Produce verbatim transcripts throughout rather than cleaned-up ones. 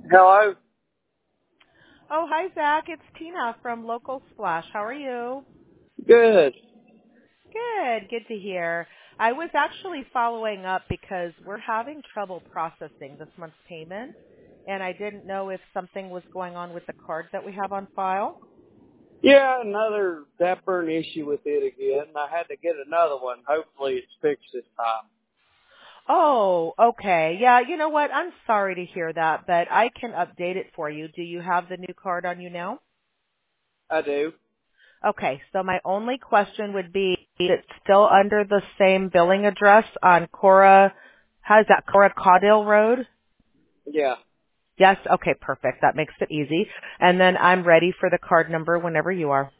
Hello? Oh, hi, Zach. It's Tina from Local Splash. How are you? Good. Good. Good to hear. I was actually following up because we're having trouble processing this month's payment, and I didn't know if something was going on with the card that we have on file. Yeah, another that burn issue with it again. I had to get another one. Hopefully it's fixed this time. Oh, okay. Yeah, you know what? I'm sorry to hear that, but I can update it for you. Do you have the new card on you now? I do. Okay, so my only question would be, it's still under the same billing address on Cora, how's that, Cora Caudill Road? Yeah. Yes? Okay, perfect. That makes it easy. And then I'm ready for the card number whenever you are.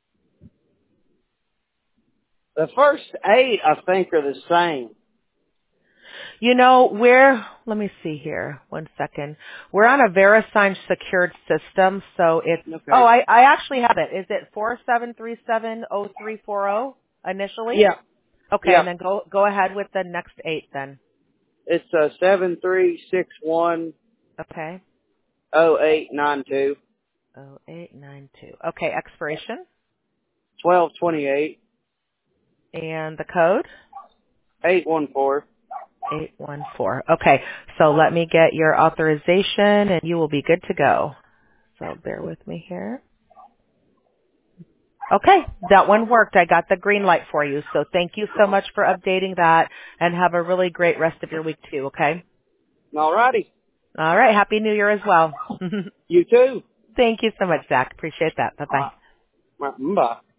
The first eight, I think, are the same. You know, we're, let me see here, one second. We're on a VeriSign secured system, so it's, oh, Okay. I, I actually have it. Is it four seven three seven zero three four zero initially? Yeah. Okay, Yeah. and then go, go ahead with the next eight then. It's uh, seven three six one Okay. oh eight nine two. Oh eight nine two. Okay, expiration twelve twenty-eight. and the code eight one four. eight one four. Okay, so let me get your authorization and you will be good to go. So bear with me here. Okay, that one worked. I got the green light for you. So thank you so much for updating that and have a really great rest of your week too, okay? All righty. All right, happy New Year as well. You too. Thank you so much, Zach. Appreciate that. All Bye-bye. right. Bye.